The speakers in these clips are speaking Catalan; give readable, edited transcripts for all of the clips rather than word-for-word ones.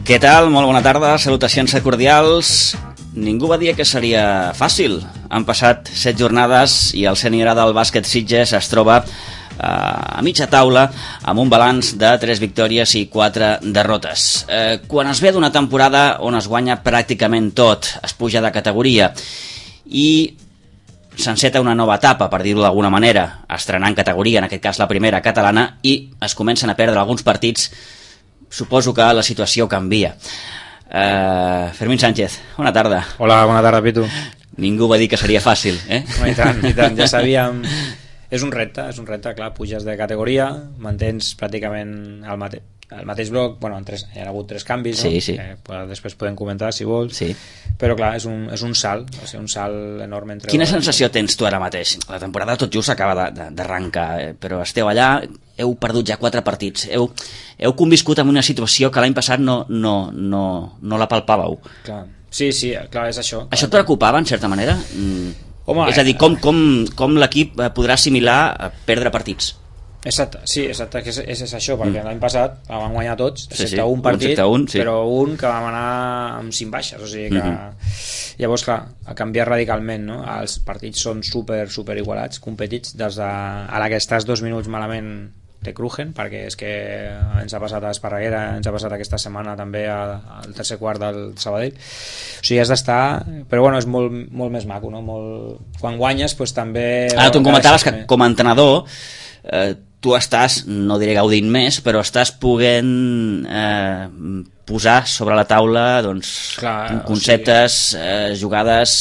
Què tal? Molt bona tarda, salutacions cordials. Ningú va dir que seria fàcil. Han passat 7 jornades i el sènior del bàsquet Sitges es troba a mitja taula amb un balanç de 3 victòries i 4 derrotes. Quan es ve d'una temporada on es guanya pràcticament tot, es puja de categoria i s'enceta una nova etapa, per dir-ho d'alguna manera, estrenant categoria, en aquest cas la primera catalana, i es comencen a perdre alguns partits, suposo que la situació canvia. Fermín Sánchez, bona tarda. Hola, bona tarda, Pitu. Ningú va dir que seria fàcil, eh? I tant, ja sabíem. És un repte, clar, puges de categoria, mantens pràcticament el mateix bloc, bueno, hi ha hagut 3 canvis, no? Sí. Després podem comentar, si vols, sí. Però clar, és un salt, o sigui, un salt enorme entre... Quina sensació tens tu ara mateix? La temporada tot just acaba d'arrencar, però esteu allà, heu perdut ja 4 partits, heu conviscut amb una situació que l'any passat no la palpàveu. Clar. Sí, clar, és això. Això et preocupava, en certa manera? Home, és a dir, com l'equip podrà assimilar a perdre partits? Exacte, que és això, perquè l'any passat van guanyar tots, excepte un partit, sí. Però un que vam anar amb 5 baixes, o sigui que llavors, clar, ha canviat radicalment, no? Els partits són super igualats, competits, des de ara que estàs 2 minuts malament te crujen, perquè és que ens ha passat a Esparreguera, ens ha passat aquesta setmana també al tercer quart del Sabadell, o sigui, has d'estar, però bueno, és molt més maco, no? Quan guanyes, doncs també... Ara tu em comentaves que com a entrenador tu estàs, no diré gaudint més, però estàs podent posar sobre la taula, doncs, clar, conceptes, jugades...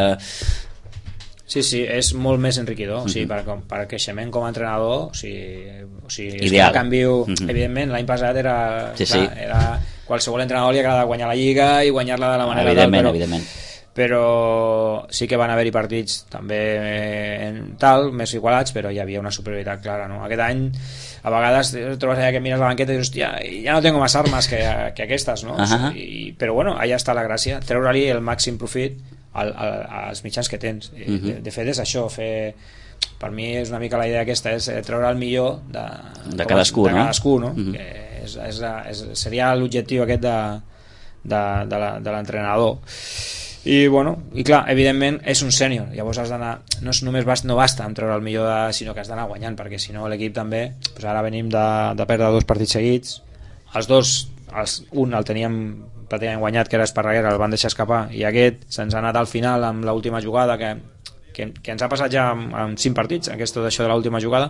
Sí, és molt més enriquidor, o sigui, per creixement com a entrenador, o sigui ideal. És un canvi, evidentment, l'any passat era qualsevol entrenador li agrada guanyar la Lliga i guanyar-la de la manera evidentment. Però sí que van haver-hi partits també més igualats, però hi havia una superioritat clara, no? Aquest any a vegades trobes allà que mires la banqueta i dius, hòstia, ja no tengo más armas que aquestes, no? Però bueno, allà està la gràcia, treure-li el màxim profit als mitjans que tens. De fet és això, per mi és una mica la idea aquesta, és treure el millor de cadascú, no? Que seria l'objectiu aquest de l'entrenador. I clar, evidentment és un sènior, llavors has d'anar, no basta amb treure el millor, sinó que has d'anar guanyant, perquè si no l'equip també, ara venim de perdre 2 partits seguits, un el teníem pràcticament guanyat, que era Esparreguera, el van deixar escapar, i aquest se'ns ha anat al final amb l'última jugada, que ens ha passat ja amb 5 partits, això de l'última jugada,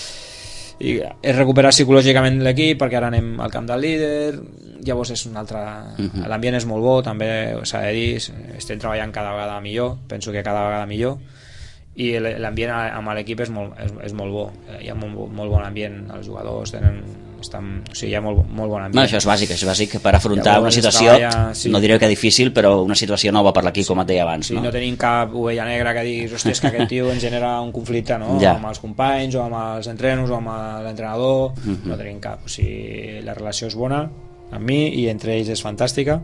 i és recuperar psicològicament l'equip, perquè ara anem al camp del líder, llavors és un altre... L'ambient és molt bo, també s'ha de dir, estem treballant cada vegada millor, penso que cada vegada millor, i l'ambient amb l'equip és molt bo, hi ha molt bon ambient, els jugadors hi ha molt bon ambient. Això és bàsic per afrontar una situació, no diré que difícil, però una situació nova per l'equip, com et deia abans. No tenim cap ovella negra que diguis, hòstia, és que aquest tio ens genera un conflicte, no? Amb els companys, o amb els entrenos, o amb l'entrenador, no tenim cap, o sigui, la relació és bona amb mi i entre ells és fantàstica,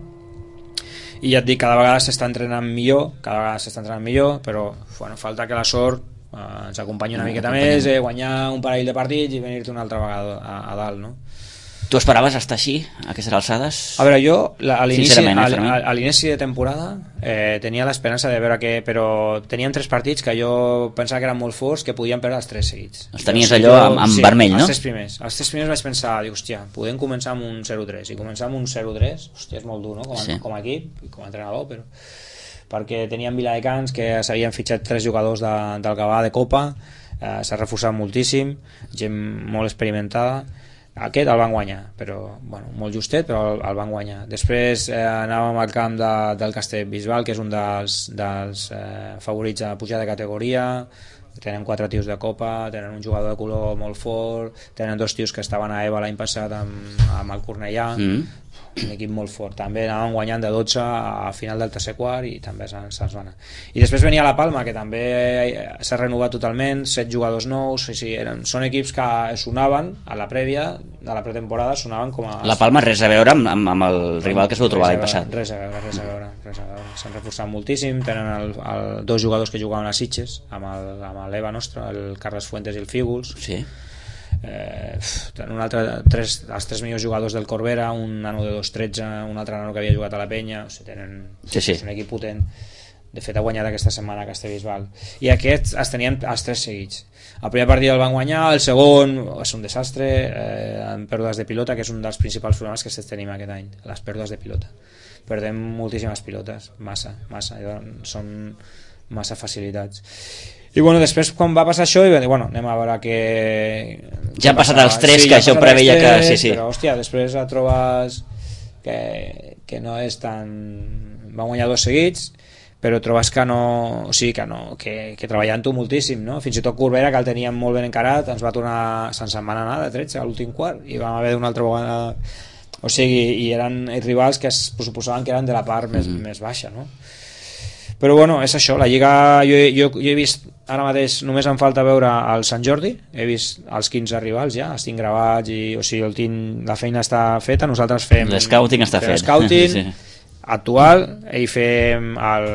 i ja et dic, cada vegada s'està entrenant millor, però falta que la sort ens acompanyi una miqueta més, guanyar un parell de partits i venir-te una altra vegada a dalt, no? Tu esperaves estar així, a aquestes alçades? A veure, jo a l'inici de temporada tenia l'esperança de veure que... Però teníem 3 partits que jo pensava que eren molt forts, que podien perdre els 3 seguits. Els tenies allò amb vermell, no? Els 3 primers vaig pensar, dic, hòstia, podem començar amb un 0-3, i començar amb un 0-3, hòstia, és molt dur, no? Com a equip i com a entrenador, però... perquè teníem Viladecans, que s'havien fitxat 3 jugadors del Gavà de Copa, s'ha reforçat moltíssim, gent molt experimentada. Aquest el van guanyar, però molt justet, però el van guanyar. Després anàvem al camp del Castellbisbal, que és un dels favorits a pujar de categoria, tenen 4 tios de Copa, tenen un jugador de color molt fort, tenen 2 tios que estaven a EVA l'any passat amb el Cornellà, un equip molt fort. També anàvem guanyant de 12 a final del tercer quart i també se'ns va anar. I després venia la Palma, que també s'ha renovat totalment, 7 jugadors nous, són equips que sonaven a la prèvia de la pretemporada, sonaven com a... La Palma res a veure amb el rival que es va trobar l'any passat. Res a veure. S'han reforçat moltíssim, tenen 2 jugadors que jugaven a Sitges amb l'Eva nostre, el Carles Fuentes i el Fígols. Sí. els tres millors jugadors del Corbera, un nano de 2'13", un altre nano que havia jugat a la Penya, o sigui, és un equip potent. De fet ha guanyat aquesta setmana a Castellbisbal, i aquests els tenien els tres seguits. El primer partit el van guanyar, el segon és un desastre, amb pèrdues de pilota, que és un dels principals problemes que tenim aquest any, les pèrdues de pilota. Perdem moltíssimes pilotes, massa, són massa facilitats. I bueno, després quan va passar això, i bueno, anem a veure que... Ja han passat els tres, que això preveia que... Sí. Però hòstia, després et trobes que no és tan... Va guanyar 2 seguits, però trobes que no, o sigui, que treballant-ho moltíssim, no? Fins i tot Corbera, que el teníem molt ben encarat, ens va tornar, se'n van anar de 13 a l'últim quart, i vam haver d'una altra vegada, o sigui, i eren rivals que es pressuposaven que eren de la part més baixa, no? Però bueno, és això, la Lliga, jo he vist, ara mateix només em falta veure el Sant Jordi, he vist els 15 rivals ja, els tinc gravats, o sigui, la feina està feta, nosaltres fem... L'escouting està fet. L'escouting, sí. Actual, i fem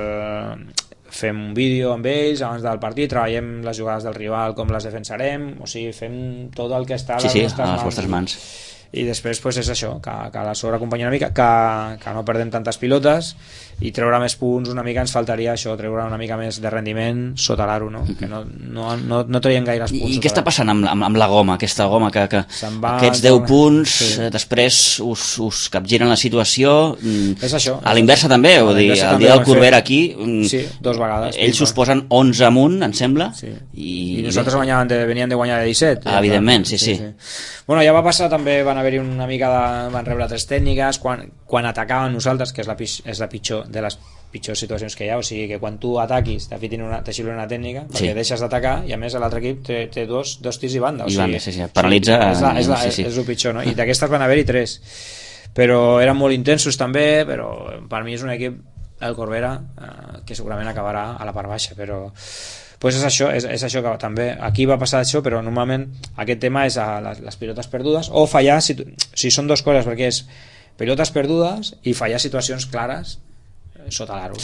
un vídeo amb ells abans del partit, treballem les jugades del rival, com les defensarem, o sigui, fem tot el que està a les vostres mans. I després pues, és això, que la sobreacompanya una mica, que no perdem tantes pilotes, i treure més punts una mica, ens faltaria això, treure una mica més de rendiment sota l'aro, no? Que no traiem gaires punts. I què està passant amb la goma, aquesta goma que aquests 10 punts després us capgiren la situació? És això. A l'inversa també, el dia del Corbera aquí, sí, 2 vegades. Ells us posen 11 amunt, em sembla, sí. I nosaltres veníem de guanyar de 17. Evidentment, sí. Bueno, ja va passar també, van haver-hi una mica van rebre 3 tècniques quan atacàvem nosaltres, que és la pitjor de les pitjors situacions que hi ha, o sigui que quan tu ataquis te xiulen una tècnica perquè deixes d'atacar, i a més l'altre equip té dos tirs i banda, o sigui, paralitza, és el pitjor, no? I d'aquestes van haver-hi 3, però eren molt intensos també, però per mi és un equip, el Corbera, que segurament acabarà a la part baixa, però pues és això que també aquí va passar això, però normalment aquest tema és a les pilotes perdudes o fallar, si són 2 coses, perquè és pilotes perdudes i fallar situacions clares sota l'aro,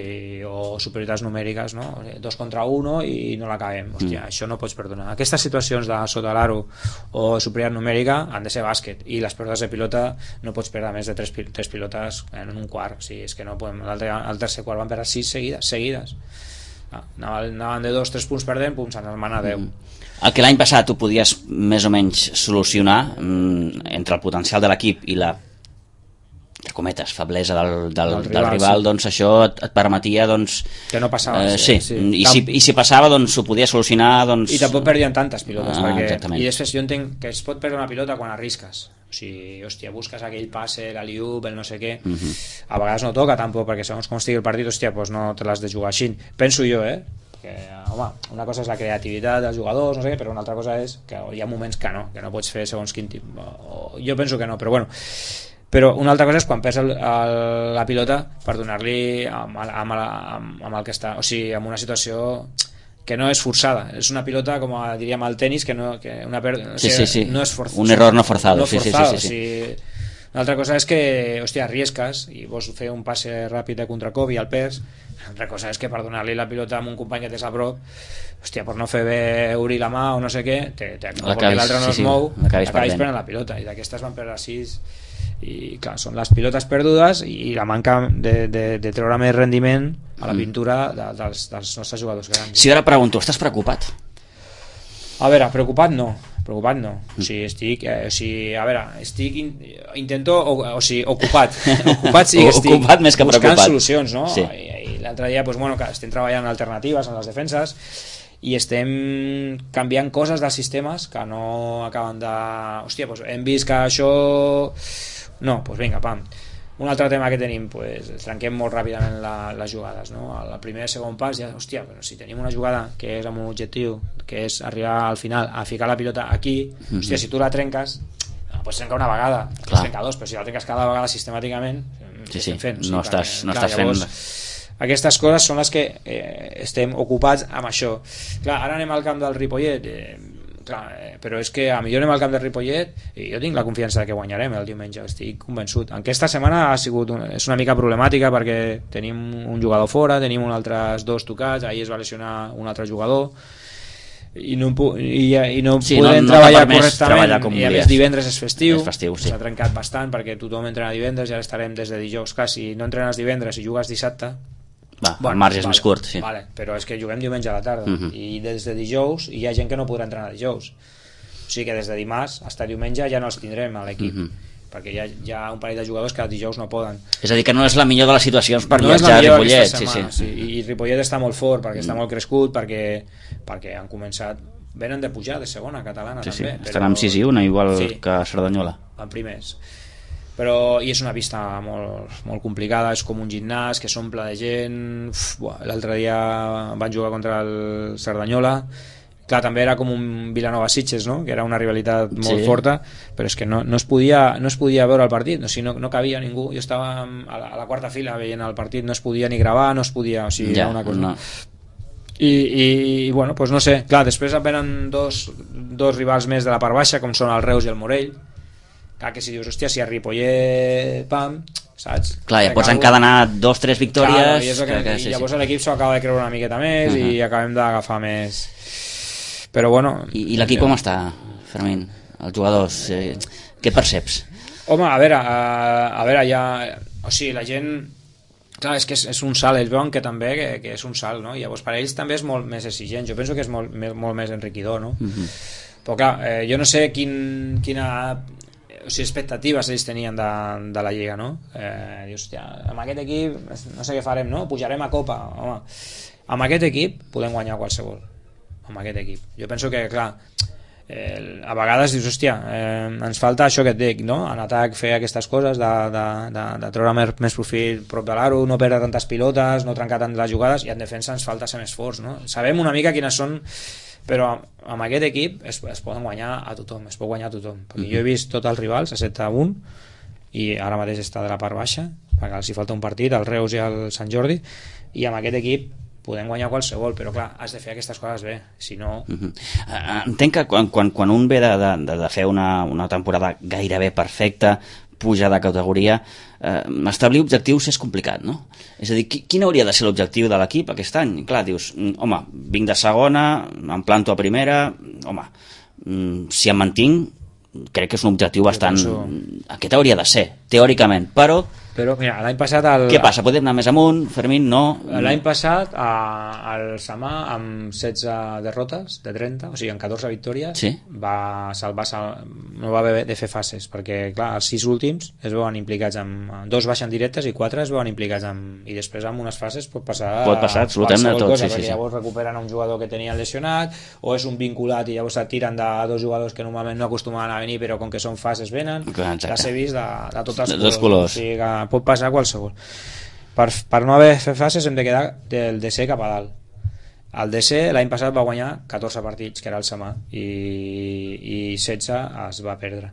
o superioritats numèriques, no? 2 contra 1 i no l'acabem, hòstia, això no pots perdonar. Aquestes situacions de sota l'aro o superioritat numèrica han de ser bàsquet, i les pèrdues de pilota no pots perdre més de 3 pilotes en un quart, o sigui, és que no podem. Al tercer quart van perdre 6 seguides. Anaven de 2-3 punts perdent, se'n van a 10. El que l'any passat ho podies més o menys solucionar entre el potencial de l'equip i la, entre cometes, feblesa del rival, doncs això et permetia, doncs, que no passava, i si passava, doncs ho podia solucionar, doncs... I tampoc perdien tantes pilotes, perquè... Exactament. I després jo entenc que es pot perdre una pilota quan arrisques, o sigui, hòstia, busques aquell passe, l'aliup, el no sé què, a vegades no toca tampoc, perquè segons com estigui el partit, hòstia, doncs no te l'has de jugar així, penso jo, que, home, una cosa és la creativitat dels jugadors, no sé què, però una altra cosa és que hi ha moments que no pots fer segons quin tipus, jo penso que no, però bueno. Però una altra cosa és quan perds la pilota per donar-li amb el que està, o sigui, en una situació que no és forçada, és una pilota, com diríem al tenis, no és forzada, un error no forzado, sí. O sigui, una altra cosa és que, hòstia, arrisques i vols fer un passe ràpid de contracop i el perds. Una altra cosa és que per donar-li la pilota a un company que tens a prop, hòstia, per no fer bé obrir la mà o no sé què, perquè l'altre no es mou, acabis perdent la pilota, i d'aquestes van perdre 6. I clar, són les pilotes perdudes i la manca de treure més rendiment a la pintura dels nostres jugadors grans. Si ara pregunto, estàs preocupat? A veure, preocupat no. O sigui, ocupat sí que estic, ocupat més que buscant preocupat. Solucions, no? Sí. I l'altre dia, doncs, que estem treballant alternatives en les defenses i estem canviant coses dels sistemes que no acaben de... Hòstia, doncs hem vist que això... No, doncs vinga, pam. Un altre tema que tenim, doncs, trenquem molt ràpidament les jugades, no? El primer i segon pas, ja, hòstia, però si tenim una jugada que és amb un objectiu, que és arribar al final a ficar la pilota aquí, hòstia, si tu la trenques, pots trencar una vegada, pots trencar 2, però si la trenques cada vegada sistemàticament, no estàs fent... Aquestes coses són les que estem ocupats amb això. Clar, ara anem al camp del Ripollet, però és que a millor anem al camp del Ripollet i jo tinc la confiança que guanyarem el diumenge, estic convençut. Aquesta setmana és una mica problemàtica perquè tenim un jugador fora, tenim uns altres 2 tocats, ahir es va lesionar un altre jugador, i no podem no treballar t'ha permès treballar correctament, com i a volies. més divendres és festiu, sí. s'ha trencat bastant perquè tothom entrena divendres i ara estarem des de dijous. Clar, si no entrenes divendres i jugues dissabte, el marge és més curt, sí. Vale, però és que juguem diumenge a la tarda i des de dijous hi ha gent que no podrà entrenar dijous, o sigui que des de dimarts fins a diumenge ja no els tindrem a l'equip, perquè hi ha un parell de jugadors que dijous no poden. És a dir, que no és la millor de les situacions per no viatjar a Ripollet. Sí. I Ripollet està molt fort perquè està molt crescut, perquè han començat, venen de pujar de segona catalana també. Estan amb 6-1 igual que Cerdanyola. En primers. Però i és una pista molt, molt complicada, és com un gimnàs que s'omple de gent. L'altre dia van jugar contra el Cerdanyola, clar, també era com un Vilanova-Sitges, no? Que era una rivalitat molt forta, però és que no es podia veure el partit, o sigui, no cabia ningú. Jo estava a la quarta fila veient el partit, no es podia ni gravar, no es podia, o sigui, era una cosa. I bueno, doncs no sé, clar, després venen dos rivals més de la part baixa, com són el Reus i el Morell. Clar, que si dius, hòstia, si a Ripollet, pam, saps? Clar, ja pots encadenar 2-3 victòries. Clar, i llavors l'equip s'ho acaba de creure una miqueta més i acabem d'agafar més. Però bueno... I l'equip com està, Fermín? Els jugadors, què perceps? Home, a veure, ja... O sigui, la gent... Clar, és que és un salt, ells veuen que també que és un salt, no? I llavors per ells també és molt més exigent, jo penso que és molt més enriquidor, no? Però clar, jo no sé quina expectatives ells tenien de la Lliga, no? Dius, hòstia, amb aquest equip no sé què farem, no? Pujarem a Copa, home. Amb aquest equip podem guanyar qualsevol, amb aquest equip. Jo penso que, clar, a vegades dius, hòstia, ens falta això que et dic, no? En atac fer aquestes coses de treure més profit prop de l'aro, no perdre tantes pilotes, no trencar tant les jugades, i en defensa ens falta ser més forts, no? Sabem una mica quines són, però amb aquest equip es poden guanyar a tothom, es pot guanyar a tothom, perquè jo he vist tots els rivals a 7-1 i ara mateix està de la part baixa perquè els hi falta un partit, el Reus i el Sant Jordi, i amb aquest equip podem guanyar qualsevol, però clar, has de fer aquestes coses bé, si no... Entenc que quan un ve de fer una temporada gairebé perfecta, puja de categoria, establir objectius és complicat, no? És a dir, quin hauria de ser l'objectiu de l'equip aquest any? Clar, dius, home, vinc de segona, em planto a primera, home, si em mantinc, crec que és un objectiu bastant... Aquest hauria de ser, teòricament, però mira, l'any passat... Què passa? Podem anar més amunt, Fermín? No? L'any passat el Samà amb 16 derrotes de 30, o sigui, amb 14 victòries, no va haver de fer fases, perquè clar, els 6 últims es veuen implicats amb 2 baixen directes i 4 es veuen implicats i després amb unes fases pot passar absolutament tot, cosa, perquè llavors recuperen un jugador que tenien lesionat, o és un vinculat i llavors et tiren de 2 jugadors que normalment no acostumaven a venir, però com que són fases venen. Ja s'ha vist de tots els colors. O sigui que pot passar qualsevol. Per no haver fet fases hem de quedar del DC cap a dalt. El DC l'any passat va guanyar 14 partits, que era el Samà, i 16 es va perdre.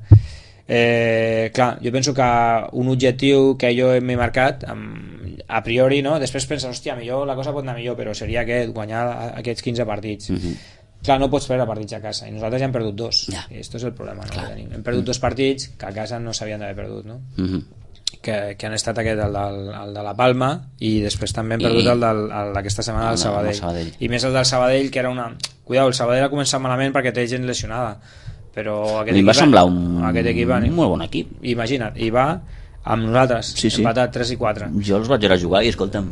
Clar, jo penso que un objectiu que jo m'he marcat a priori, no? Després penses, hòstia, millor la cosa pot anar millor, però seria guanyar aquests 15 partits. Clar, no pots perdre partits a casa, i nosaltres ja hem perdut 2, i esto és el problema, no? Que tenim. Hem perdut 2 partits que a casa no s'havien d'haver perdut, no? Que han estat aquest, el de la Palma, i després també hem perdut el d'aquesta setmana del Sabadell. I més el del Sabadell, que era una... Cuidao, el Sabadell ha començat malament perquè té gent lesionada, però aquest equip va semblar un molt bon equip. Imagina't, i va amb nosaltres, empatat 3 i 4. Jo els vaig anar a jugar i escolta'm...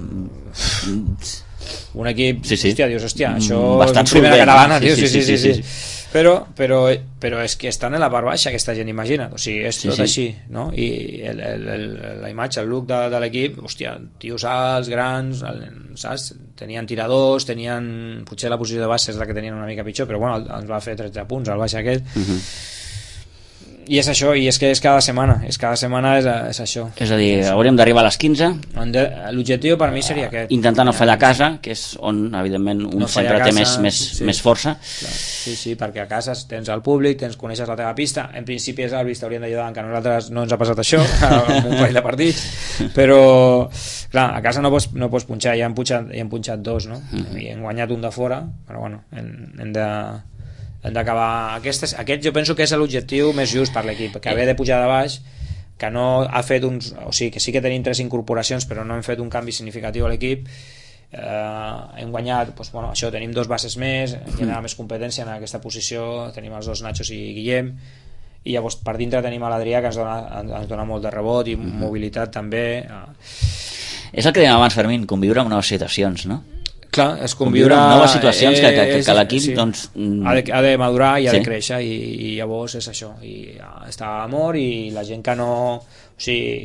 Un equip, hòstia, dius, hòstia, això bastant és primera catalana, tio, sí. Però és que estan en la part baixa aquesta gent, imagina't, o sigui, és tot així, no? I la imatge, el look de l'equip, hòstia, tios alts, grans, saps? Tenien tiradors, potser la posició de base és la que tenien una mica pitjor, però bueno, ens va fer 13 punts al baix aquest. I és això, i és que és cada setmana és això. És a dir, hauríem d'arribar a les 15. L'objectiu per mi seria aquest. Intentar no fallar a casa, que és on, evidentment, un sempre té més força. Sí, perquè a casa tens el públic, coneixes la teva pista. En principi els àrbits t'haurien d'ajudar, que a nosaltres no ens ha passat això, amb un parell de partits. Però, clar, a casa no pots punxar, ja hem punxat 2, no? I hem guanyat un de fora, però bueno, hem d'acabar aquest jo penso que és l'objectiu més just per l'equip, que haver de pujar de baix, que no ha fet o sigui, que sí que tenim 3 incorporacions però no hem fet un canvi significatiu a l'equip, hem guanyat, doncs, bueno, això, tenim 2 bases més, generar més competència en aquesta posició, tenim els 2 Nachos i Guillem, i llavors per dintre tenim a l'Adrià, que ens dona molt de rebot i mobilitat també. És el que dèiem abans, Fermín, conviure amb noves situacions, no? Clar, és conviure amb noves situacions que l'equip sí, doncs... ha de madurar i ha de créixer, i llavors és això, i està a l'amor, i la gent que no, o sigui,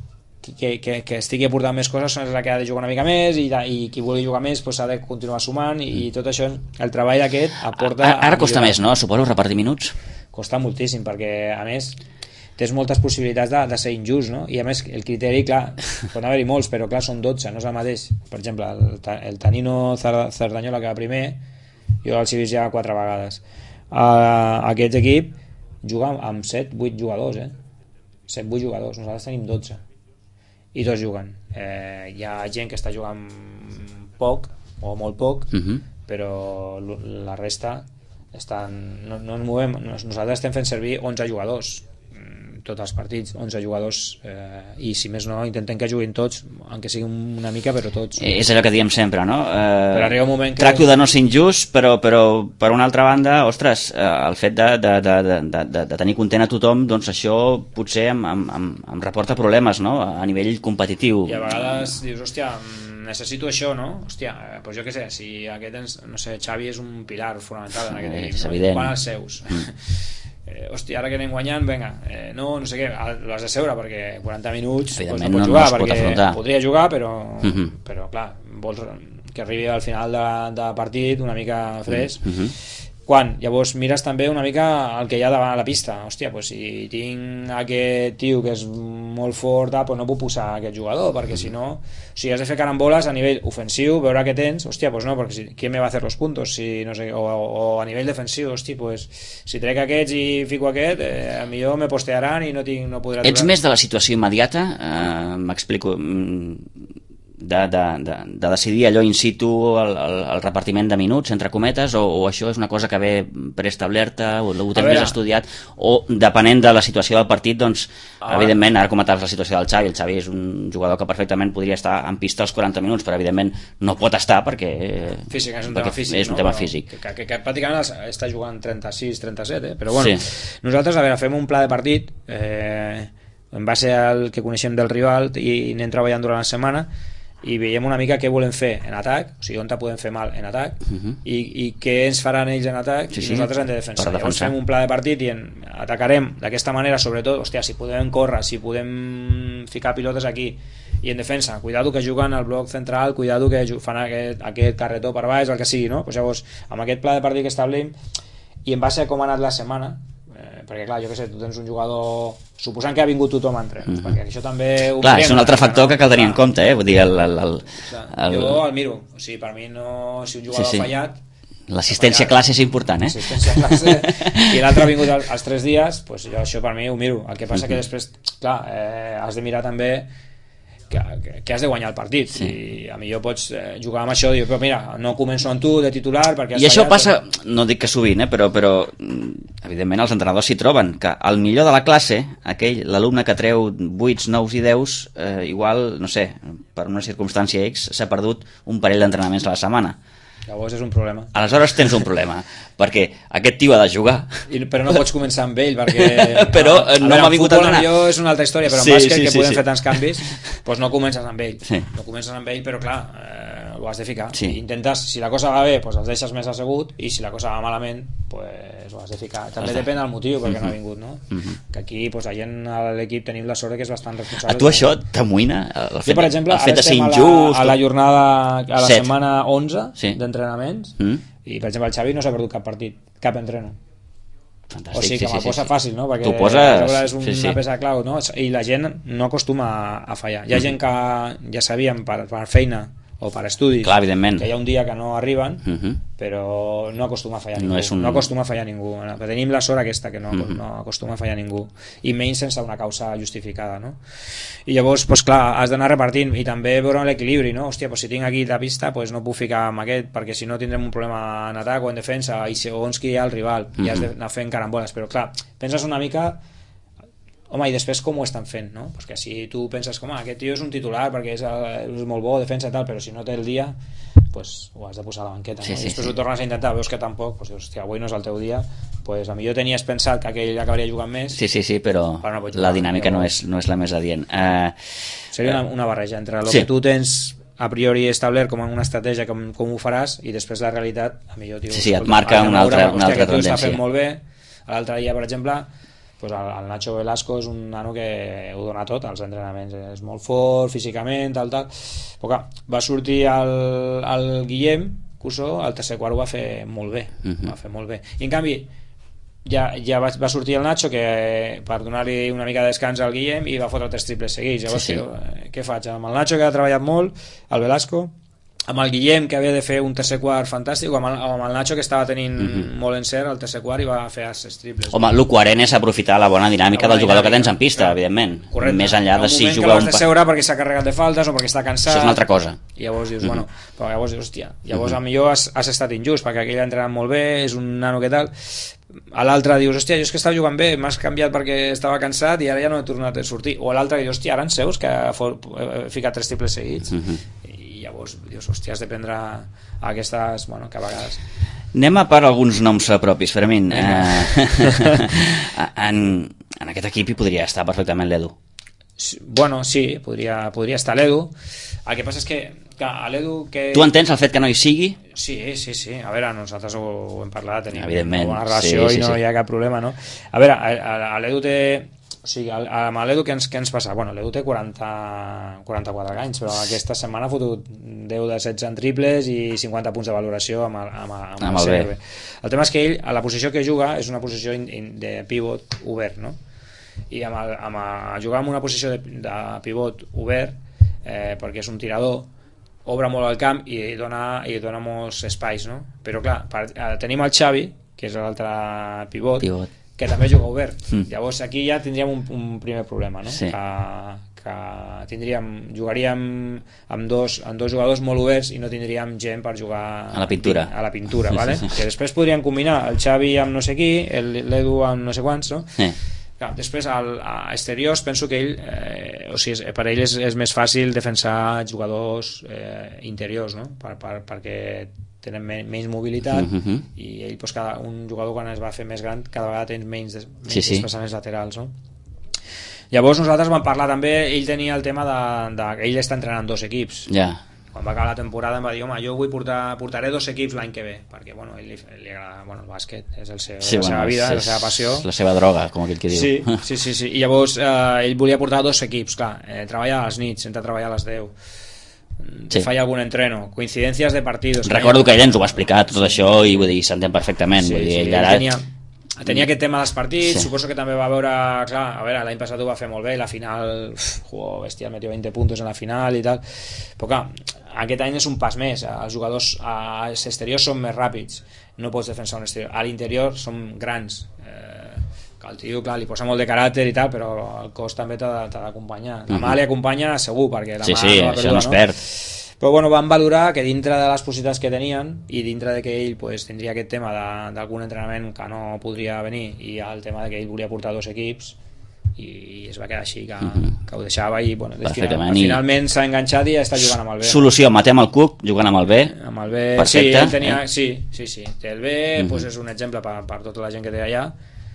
que estigui aportant més coses és la que ha de jugar una mica més, i qui vulgui jugar més doncs ha de continuar sumant, i tot això, el treball aquest aporta... Ara costa més, no? Suposo repartir minuts? Costa moltíssim, perquè a més tens moltes possibilitats de ser injust, no? I a més el criteri, clar, poden haver-hi molts, però clar, són 12, no és el mateix. Per exemple, el Tanino Cerdanyola, que va primer, jo els he vist ja 4 vegades. Aquest equip juga amb 7-8 jugadors, 7-8 jugadors, nosaltres tenim 12 i tots juguen. Hi ha gent que està jugant poc o molt poc, però la resta no ens movem. Nosaltres estem fent servir 11 jugadors tots els partits, 11 jugadors, i si més no intentem que juguin tots, aunque sigui una mica, però tots. És allò que diem sempre, no? Però arriba un moment que... Tracto de no ser injust, però per una altra banda, ostres, el fet de tenir content a tothom, doncs això potser em reporta problemes, no? A nivell competitiu. I a vegades dius, hòstia, necessito això, no? Hòstia, doncs jo què sé, si aquest, no sé, Xavi és un pilar fonamental en aquest equip, és evident. Quan els seus... hòstia, ara que anem guanyant, vinga, no sé què, l'has de seure perquè 40 minuts doncs no pots jugar, perquè podria jugar, però clar, vols que arribi al final de partit una mica fresc. Quan llavors mires també una mica el que hi ha davant a la pista. Hòstia, doncs si tinc aquest tio que és molt fort, doncs no puc posar aquest jugador, perquè si no, si has de fer caramboles a nivell ofensiu, veure què tens, hòstia, doncs no, perquè qui me va a fer los puntos, si no sé, o a nivell defensiu, hòstia, doncs si trec aquests i fico aquest, millor me postearan i no podré aturar. Ets més de la situació immediata? M'explico... de decidir allò in situ el repartiment de minuts, entre cometes, o això és una cosa que ve preestablerta o ho tens més estudiat, o depenent de la situació del partit, doncs evidentment, ara comentaves la situació del Xavi, el Xavi és un jugador que perfectament podria estar en pista als 40 minuts, però evidentment no pot estar perquè és un tema físic, és un tema físic. Que pràcticament està jugant 36-37, però bueno, nosaltres, a veure, fem un pla de partit en base al que coneixem del rival i anem treballant durant la setmana i veiem una mica què volem fer en atac, o sigui, on podem fer mal en atac, i què ens faran ells en atac, i nosaltres hem de defensar. Llavors fem un pla de partit i atacarem d'aquesta manera, sobretot, hòstia, si podem córrer, si podem ficar pilotes aquí, i en defensa, cuidado que juguen al bloc central, cuidado que fan aquest carretó per baix, el que sigui, no? Pues llavors, amb aquest pla de partit que establim, i en base a com ha anat la setmana, perquè clar, jo què sé, tu tens un jugador suposant que ha vingut tothom a entrenos, perquè això també ho clar, és un altre factor que cal tenir en compte, vull dir, jo el miro, o sigui, per mi no, si un jugador ha fallat, l'assistència a classe és important, l'assistència a classe, i l'altre ha vingut els 3 dies, pues jo això per mi ho miro. El que passa que després, clar, has de mirar també que has de guanyar el partit, i a millor pots jugar amb això, dir, però mira, no començo amb tu de titular perquè i això passa, no dic que sovint, però evidentment els entrenadors s'hi troben que el millor de la classe, l'alumne que treu 8, 9 i 10, igual, no sé, per una circumstància X s'ha perdut un parell d'entrenaments a la setmana. Llavors és un problema. Aleshores tens un problema, perquè aquest tio ha de jugar. Però no pots començar amb ell, perquè... però no m'ha vingut a entrenar. Futbol és una altra història, però en bàsquet, que podem fer tants canvis, doncs no comences amb ell. No comences amb ell, però clar, ho has de ficar. Intentes, si la cosa va bé, doncs els deixes més assegut, i si la cosa va malament, doncs ho has de ficar. També depèn del motiu perquè no ha vingut, no? Que aquí, la gent a l'equip tenim la sort que és bastant responsable. A tu això t'amoïna? Jo, per exemple, ara estem a la jornada, a la setmana 11 d'entrenaments, i per exemple el Xavi no s'ha perdut cap partit, cap entreno. Fantàstic, o sigui que me'l posa fàcil, no? Perquè és una peça clau, no? I la gent no acostuma a fallar. Hi ha gent que ja sabíem per feina o per estudis, clar, evidentment, que hi ha un dia que no arriben, però no acostuma a fallar ningú. No acostuma a fallar ningú. Tenim la sort aquesta, que no acostuma a fallar ningú, i menys sense una causa justificada, no? I llavors, doncs clar, has d'anar repartint i també veure l'equilibri, no? Hòstia, si tinc aquí la pista, no puc ficar amb aquest, perquè si no tindrem un problema en atac o en defensa, i segons qui hi ha el rival, i has d'anar fent caramboles. Però clar, penses una mica Home, i després com ho estan fent, no? Perquè si tu penses com, aquest tio és un titular perquè és molt bo, defensa i tal, però si no té el dia, pues ho has de posar a la banqueta, no? I després ho tornes a intentar, veus que tampoc, pues dius, hòstia, avui no és el teu dia, pues a millor tenies pensat que aquell acabaria jugant més. Sí, però no la dinàmica no és la més adient. Seria una barreja entre el que tu tens a priori establert com una estratègia com ho faràs i després la realitat, a millor tio, et marca una altra tendència. Està fent molt bé. L'altre dia, per exemple, pues el Nacho Velasco és un nano que ho dona tot als entrenaments, és molt fort físicament, tal, però clar, va sortir el Guillem Cussó, al tercer quart ho va fer molt bé, va fer molt bé, i en canvi ja va sortir el Nacho que per donar-li una mica de descans al Guillem i va fotre 3 triples seguits. Llavors, què faig? Amb el Nacho, que ha treballat molt, el Velasco, amb el Guillem, que havia de fer un tercer quart fantàstic, o amb el Nacho, que estava tenint molt encert al tercer quart i va fer 6 triples. Home, el coherent és aprofitar la bona dinàmica del jugador que tens en pista, evidentment. Correcte. Més enllà de si juga un... que l'has de seure perquè s'ha carregat de faltes o perquè està cansat. Això és una altra cosa. I llavors dius, bueno, però llavors dius, hòstia, llavors millor has estat injust, perquè aquell ha entrenat molt bé, és un nano que tal. A l'altre dius, hòstia, jo és que estava jugant bé, m'has canviat perquè estava cansat i ara ja no he tornat a sortir. O l'altre dius, hòstia, ara en seus que he ficat 3 triples seguits. Llavors dius, hòstia, has de prendre aquestes, bueno, que a vegades... Anem a per alguns noms propis, Fermín. En aquest equip hi podria estar perfectament l'Edu. Bueno, sí, podria estar l'Edu. El que passa és que a l'Edu... Tu entens el fet que no hi sigui? Sí. A veure, nosaltres ho hem parlat, tenim una bona relació i no hi ha cap problema, no? A veure, a l'Edu té... O sigui, amb l'Edu què ens passa? Bueno, l'Edu té 44 anys, però aquesta setmana ha fotut 10 de 16 en triples i 50 punts de valoració amb el CRB. El tema és que ell, a la posició que juga, és una posició de pivot obert, no? I jugar en una posició de pivot obert, perquè és un tirador, obre molt el camp i dona molts espais, no? Però clar, tenim el Xavi, que és l'altre pivot, que també juga obert. Llavors aquí ja tindríem un primer problema, no? Sí. Que jugaríem amb dos jugadors molt oberts i no tindríem gent per jugar a la pintura, vale? Que després podríem combinar el Xavi amb no sé qui, l'Edu amb no sé quants, no? Clar, després a exteriors penso que ell per ell és més fàcil defensar jugadors interiors, no? Perquè tenen menys mobilitat i ell, doncs, un jugador quan es va fer més gran cada vegada tens menys desplaçaments laterals, no? Llavors nosaltres vam parlar també, ell tenia el tema que ell està entrenant 2 equips. Quan va acabar la temporada em va dir, home, jo portaré 2 equips l'any que ve, perquè bueno, ell li agrada, bueno, el bàsquet és la seva vida, és la seva passió, la seva droga, com aquell que diu. Sí. I llavors ell volia portar 2 equips, clar, treballa a les nits, entra a treballar a les 10, falla algun entreno, coincidències de partidos. Recordo que ell ens ho va explicar tot això i vull dir, s'entén perfectament. Vull dir, ell ara... tenia aquest tema dels partits, suposo que també va veure, clar, a veure, l'any passat ho va fer molt bé, la final, jugó bestial, metió 20 puntos en la final i tal, però clar, aquest any és un pas més, els jugadors als exteriors són més ràpids, no pots defensar un exterior, a l'interior són grans, que el tio, clar, li posa molt de caràcter i tal, però el cos també t'ha d'acompanyar, la mà li acompanya segur, perquè la mà no va això no es perd. Però bueno, van valorar que dintre de les possibilitats que tenien i dintre de que ell pues, tindria aquest tema d'algun entrenament que no podria venir i el tema de que ell volia portar 2 equips i es va quedar així que ho deixava i bueno, finalment s'ha enganxat i està jugant amb el B. Solució, matem el Cook jugant amb el B. Perfecte. Sí, té el B, pues és un exemple per tota la gent que té allà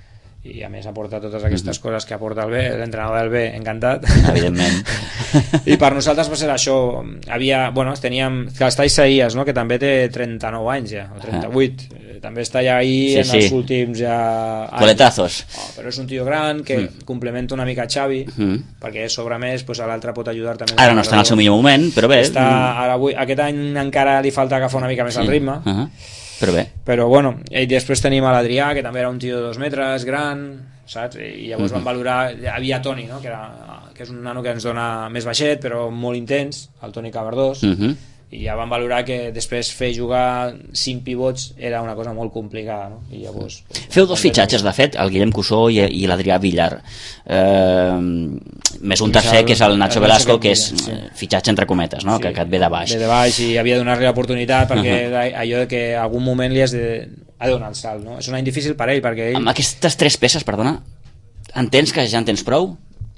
i a més aporta totes aquestes coses que aporta el B, l'entrenador del B encantat, evidentment. I per nosaltres va ser això, teníem que està Isaías, no? Que també té 39 anys ja, o 38, també està ja ahí en els últims anys. Coletazos. Però és un tio gran que complementa una mica Xavi, perquè sobre més pues, l'altre pot ajudar també. Ara no està en el seu millor moment, però bé. Aquest any encara li falta agafar una mica més el ritme, però bé. Però bueno, i després tenim a l'Adrià, que també era un tio de 2 metres, gran, saps? I llavors van valorar, havia Toni, no? que és un nano que ens dona més baixet però molt intens, el Toni Cabardós, i ja van valorar que després fer jugar 5 pivots era una cosa molt complicada, no? I llavors, feu 2 fitxatges de fet, el Guillem Cussó i l'Adrià Villar, més un tercer que és el Nacho Velasco, que és fitxatge entre cometes, no? Que et ve de baix, i havia de donar-li l'oportunitat perquè allò que en algun moment li has de donar el salt, no? És un any difícil per ell perquè ell... Amb aquestes 3 peces, perdona, Entens que ja en tens prou?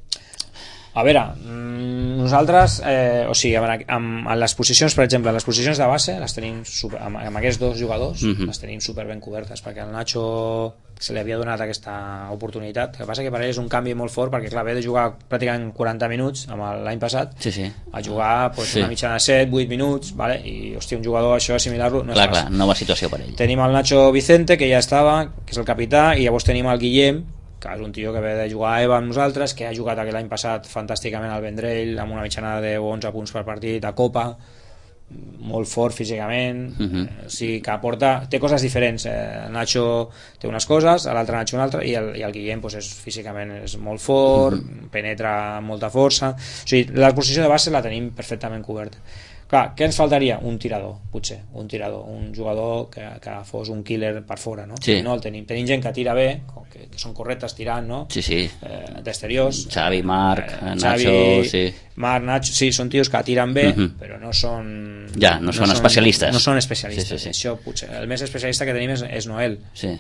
A veure, nosaltres, o sigui, amb les posicions, per exemple, les posicions de base les tenim amb aquests dos jugadors les tenim super ben cobertes, perquè al Nacho se li havia donat aquesta oportunitat. El que passa que per ell és un canvi molt fort, perquè clar, ve de jugar pràcticament 40 minuts l'any passat a jugar una mitjana de 7-8 minuts, vale? I hòstia, un jugador això assimilar-lo no és fàcil. Clar, nova situació per ell. Tenim el Nacho Vicente, que ja estava, que és el capità, i llavors tenim el Guillem, que és un tio que ve de jugar a EVA amb nosaltres, que ha jugat l'any passat fantàsticament al Vendrell amb una mitjana de 11 punts per partit a Copa, molt fort físicament, o sigui que té coses diferents. Nacho té unes coses, l'altre Nacho una altra, i el Guillem físicament és molt fort, penetra amb molta força, o sigui, la posició de base la tenim perfectament coberta. Clar, què ens faltaria? Un tirador, potser, un jugador que fos un killer per fora, no? Sí. No el tenim gent que tira bé, que són correctes tirant, no? Sí. D'exteriors. Xavi, Marc, Nacho, sí. Marc, Nacho, sí, són tios que tiren bé, però no són... Ja, no són especialistes. No són especialistes. Sí. Això, potser, el més especialista que tenim és Noel. Sí.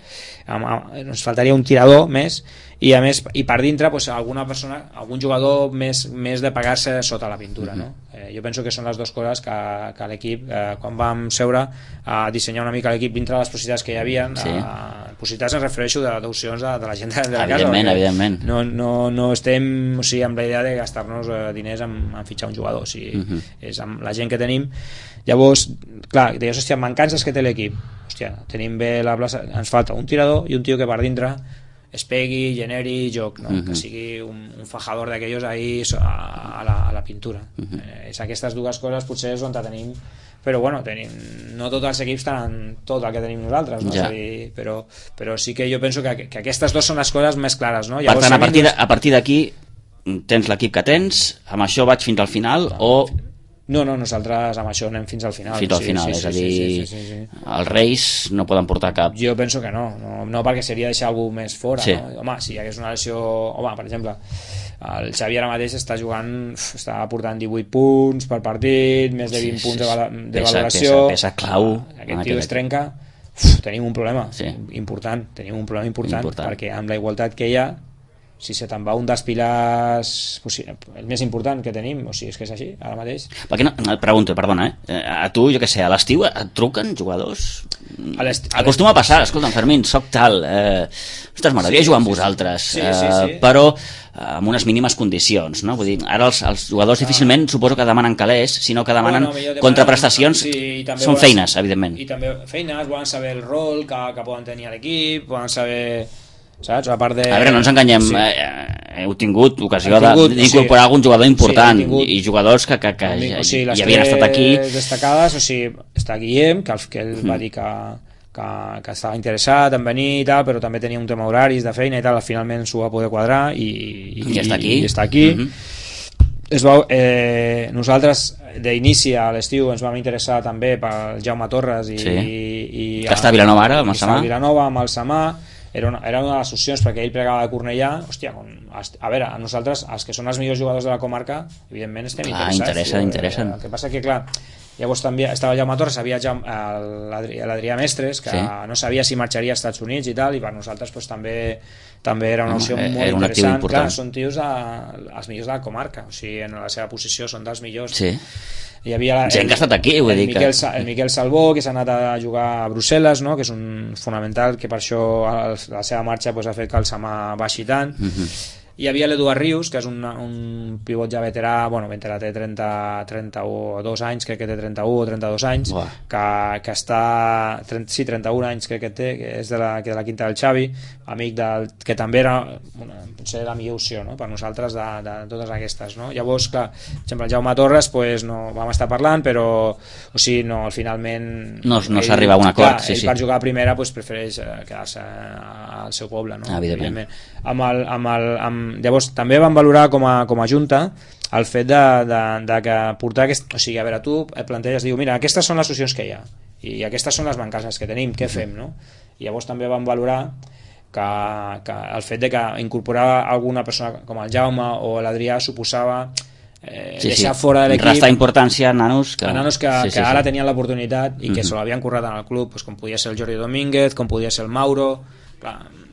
Ens faltaria un tirador més, i a més, i per dintre alguna persona, algun jugador més de pagar-se sota la pintura, no? Jo penso que són les dues coses que l'equip, quan vam seure a dissenyar una mica l'equip dintre de les possibilitats que hi havia, possibilitats em refereixo d'opcions de la gent de la casa, evidentment. No estem, o sigui, amb la idea de gastar-nos diners en fitxar un jugador, o sigui, és amb la gent que tenim. Llavors, clar, deies, hòstia, mancances que té l'equip, hòstia, tenim bé la plaça, ens falta un tirador i un tio que per dintre es pegui, generi joc, no? Que sigui un fajador d'aquells ahí a la pintura. És aquestes dues coses potser és on tenim, però bueno, no tots els equips tenen tot el que tenim nosaltres, no? Ja. Però sí que jo penso que aquestes dues són les coses més clares, no? Llavors, per tant, a partir d'aquí tens l'equip que tens, amb això vaig fins al final, o... No, nosaltres amb això anem fins al final. Fins al final, és a dir, els Reis no poden portar cap... Jo penso que no perquè seria deixar algú més fora, no? Home, si hi hagués una lesió... Home, per exemple, el Xavi ara mateix està aportant 18 punts per partit, més de 20 punts de valoració... Peça clau. Aquest tio es trenca, tenim un problema important, perquè amb la igualtat que hi ha, si se te'n va un dels pilars el més important que tenim, o sigui, és que és així ara mateix. Perquè no, et pregunto, perdona, a tu, jo què sé, a l'estiu et truquen jugadors? Acostuma a passar, escolta'm, Fermín, soc tal, ostres, m'agradaria jugar amb vosaltres, però amb unes mínimes condicions, no? Vull dir, ara els jugadors difícilment suposo que demanen calés, sinó que demanen contraprestacions, són feines, evidentment. I també feines, volen saber el rol que poden tenir a l'equip, volen saber... saps? A part de... A veure, no ens enganyem, heu tingut ocasió d'incorporar algun jugador important i jugadors que ja havien estat aquí. Les destacades, o sigui, està Guillem, que ell va dir que estava interessat en venir i tal, però també tenia un tema horaris de feina i tal, finalment s'ho va poder quadrar i està aquí. Nosaltres d'inici a l'estiu ens vam interessar també pel Jaume Torres que està a Vilanova ara, amb el Samà. Amb el Samà era una de les opcions, perquè ell plegava de Cornellà. Hòstia, a veure, a nosaltres, els que són els millors jugadors de la comarca, evidentment estem interessats. Interessen. El que passa que, clar, llavors també estava el Jaume Torres, havia l'Adrià Mestres, que no sabia si marxaria als Estats Units i tal, i per nosaltres també era una opció molt interessant. Clar, són tios els millors de la comarca, o sigui, en la seva posició són dels millors. Sí. Hi havia gent que ha estat aquí, vull dir que... El Miquel Salvó, que s'ha anat a jugar a Brussel·les, no? Que és un fonamental, que per això la seva marxa ha fet que el Samà baixi tant. Hi havia l'Eduard Rius, que és un pivot ja veterà, veterà, té 32 anys, crec que té 31 o 32 anys, que està... 31 anys crec que té, que és de la quinta del Xavi, amic que també era potser la millor opció, no? Per nosaltres de totes aquestes, no? Llavors, clar, per exemple, el Jaume Torres no vam estar parlant, però finalment no s'arriba a un acord. Ell per jugar a primera prefereix quedar-se al seu poble, no? Evidentment. Llavors també vam valorar com a junta el fet de que portar o sigui, a veure, tu et planteges, diu, mira, aquestes són les solucions que hi ha i aquestes són les mancances que tenim, què fem, no? I llavors també vam valorar que el fet de que incorporar alguna persona com el Jaume o l'Adrià suposava deixar fora de l'equip, restar importància a nanos que ara tenien l'oportunitat i que se l'havien currat en el club, com podia ser el Jordi Domínguez, com podia ser el Mauro. Clar,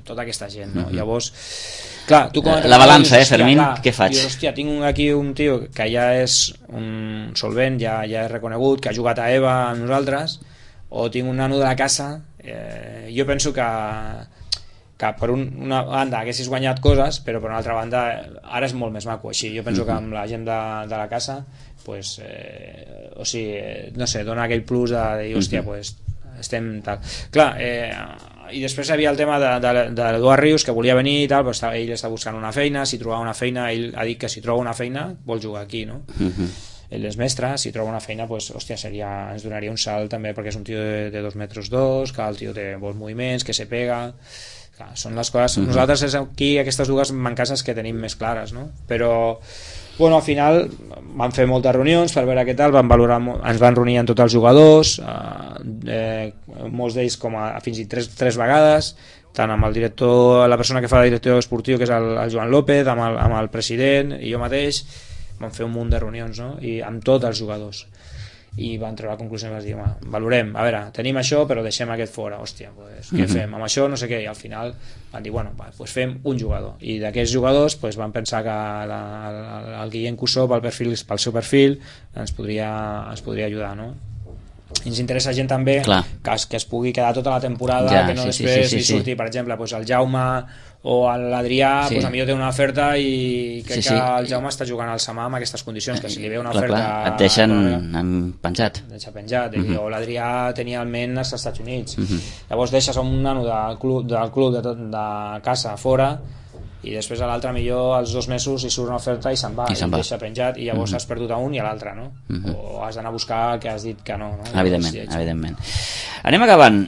tota aquesta gent, no? Llavors, clar, tu la balança, Fermín, què faig? Dius, hòstia, tinc aquí un tio que ja és un solvent, ja és reconegut, que ha jugat a EVA amb nosaltres, o tinc un nano de la casa. Jo penso que per una banda haguessis guanyat coses, però per una altra banda ara és molt més maco així. Jo penso que amb la gent de la casa pues, o sigui, no sé, dona aquell plus de dir, hòstia, pues, estem tal. Clar, i després hi havia el tema de l'Eduard Rius, que volia venir i tal, però ell està buscant una feina. Si trobava una feina, ell ha dit que si troba una feina vol jugar aquí, no? Ell és mestre, si troba una feina pues, hòstia, ens donaria un salt també, perquè és un tio de 2 metres 2, que el tio té bons moviments, que se pega. Clar, són les coses. Nosaltres és aquí aquestes dues mancances que tenim més clares, no? Però bueno, al final vam fer moltes reunions per veure què tal, ens van reunir amb tots els jugadors, molts d'ells fins i tot 3 vegades, tant amb el director, la persona que fa de director esportiu, que és el Joan López, amb el president i jo mateix. Vam fer un munt de reunions, no? I amb tots els jugadors, i van treure la conclusió i vas dir, valorem, a veure, tenim això però deixem aquest fora, hòstia, pues, què fem amb això, no sé què, i al final van dir, bueno, pues fem un jugador, i d'aquests jugadors pues, van pensar que el Guillem Cussó pel seu perfil ens podria ajudar, no? I ens interessa gent també que es pugui quedar tota la temporada, que no després li surti, per exemple, pues, el Jaume o l'Adrià, pues, a millor té una oferta i crec que el Jaume està jugant al Samà amb aquestes condicions, que si li ve una oferta et deixen penjat, o l'Adrià tenia alment als Estats Units, llavors deixes un nano del club de casa fora i després a l'altre millor als 2 mesos hi surt una oferta i se'n va, i deixa penjat, i llavors has perdut a un i a l'altre, no? O has d'anar a buscar el que has dit que no? Evidentment. Anem acabant.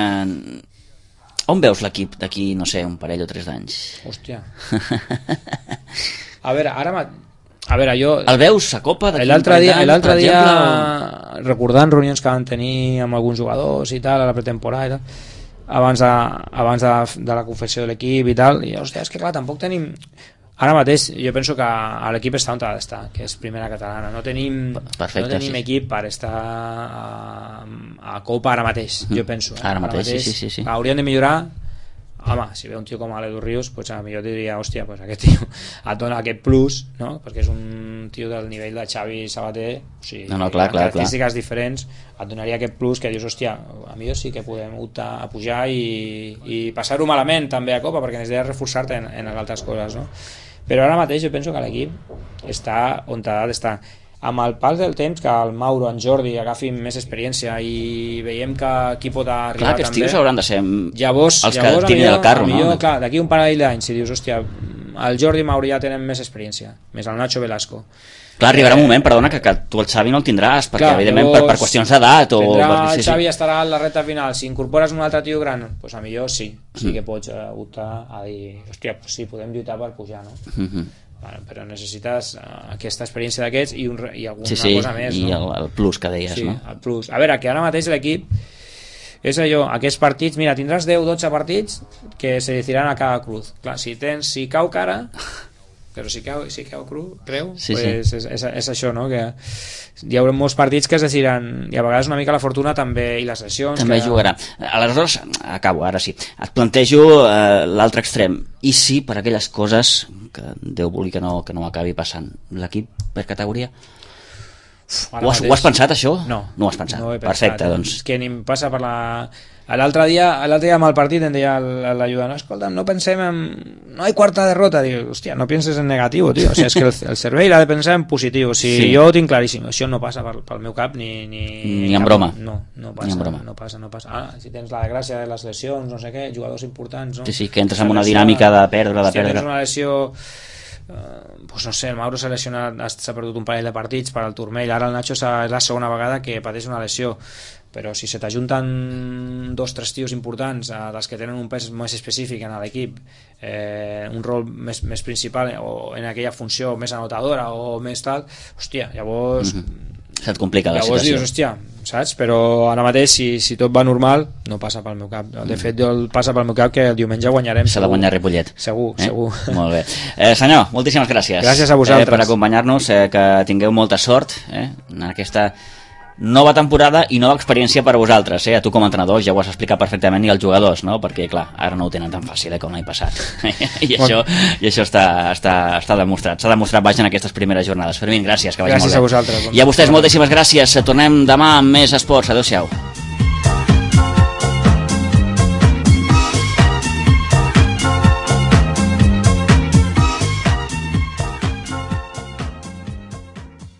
On veus l'equip d'aquí, no sé, un parell o 3 d'anys? Hòstia. A veure, jo... El veus a Copa d'aquí l'altre dia recordant reunions que van tenir amb alguns jugadors i tal, a la pretemporada i tal, abans de la confecció de l'equip i tal, i hòstia, és que clar, tampoc tenim... Ara mateix jo penso que l'equip està on ha d'estar, que és primera catalana. No tenim equip per estar a Copa ara mateix, jo penso. Ara mateix, sí. Hauríem de millorar. Home, si ve un tio com l'Edu Rius, pues, millor diria, hòstia, pues, aquest tio et dona aquest plus, no? Perquè és un tio del nivell de Xavi Sabater, o sigui, clar. característiques diferents, et donaria aquest plus que dius, hòstia, a millor sí que podem optar a pujar i passar-ho malament també a Copa, perquè necessites reforçar-te en les altres coses, no? Però ara mateix jo penso que l'equip està on ha d'estar. Amb el pas del temps, que el Mauro, en Jordi agafin més experiència i veiem que aquí pot arribar també... Clar, aquests tios hauran de ser llavors, els que tirin el carro, no? Clar, d'aquí un parell d'anys, si dius, hòstia, el Jordi i Mauro ja tenen més experiència, més el Nacho Velasco. Clar, arribarà un moment, perdona, que tu el Xavi no el tindràs, perquè clar, evidentment per qüestions d'edat o... El Xavi estarà a la recta final, si incorpores un altre tio gran, doncs a millor sí que pots optar a dir, hòstia, pues sí, podem lluitar per pujar, no? Bueno, però necessites aquesta experiència d'aquests i alguna cosa més, i no? el plus que deies, no? El plus. A veure, que ara mateix l'equip és allò, aquests partits, mira, tindràs 10-12 partits que se decidiran a cada cruz. Clar, si cau cara, però si cau creu, pues és això, no? Que hi haurà molts partits que es decidiran, i a vegades una mica la fortuna també, i les lesions també jugarà. Aleshores, acabo, ara sí, et plantejo l'altre extrem, i si per aquelles coses que Déu vulgui que no acabi passant, l'equip per categoria ho has pensat, això? No ho has pensat, no perfecte, doncs. És que ni em passa per la... L'altre dia amb el partit em deia l'ajudant, escolta, no pensem en... no hi quarta derrota, dic, hòstia, no penses en negatiu, tio, o sigui, és que el cervell ha de pensar en positiu, jo ho tinc claríssim, això no passa pel meu cap ni en broma. No passa. Si tens la desgràcia de les lesions, no sé què, jugadors importants, no? Sí, que entres en una dinàmica de perdre. Si tens una lesió... pues no sé, el Mauro s'ha lesionat, s'ha perdut un parell de partits per al turmell, ara el Nacho és la segona vegada que pateix una lesió, però si se t'ajunten 2-3 tios importants dels que tenen un pes més específic en l'equip, un rol més principal o en aquella funció més anotadora o més tal, hòstia, llavors se't complica la situació. Llavors dius, hòstia, saps? Però ara mateix, si tot va normal, no passa pel meu cap. De fet, passa pel meu cap que el diumenge guanyarem. S'ha de guanyar Ripollet. Segur. Molt bé. Senyor, moltíssimes gràcies. Gràcies a vosaltres. Per acompanyar-nos, que tingueu molta sort en aquesta nova temporada i nova experiència per a vosaltres, a tu com a entrenadors ja ho has explicat perfectament, i als jugadors, no? Perquè clar, ara no ho tenen tan fàcil com l'any passat i això està demostrat, s'ha demostrat en aquestes primeres jornades. Fermín, gràcies, que vagi molt bé. Gràcies a vosaltres. I a vostès moltíssimes gràcies, tornem demà amb més esports, adeu-siau.